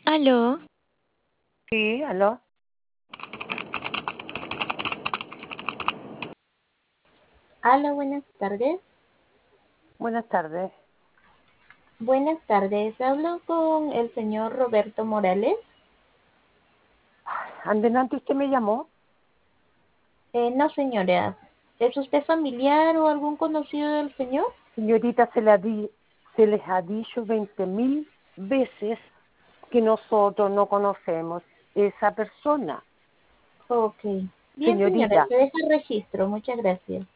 Aló, Sí, aló. Hola, buenas tardes. Buenas tardes. Buenas tardes. Hablo con el señor Roberto Morales. Andelante usted me llamó. No, señora. ¿Es usted familiar o algún conocido del señor? Señorita, se les ha dicho 20.000 veces que nosotros no conocemos esa persona. Ok. Bien, señora. Señorita, Se deja el registro. Muchas gracias.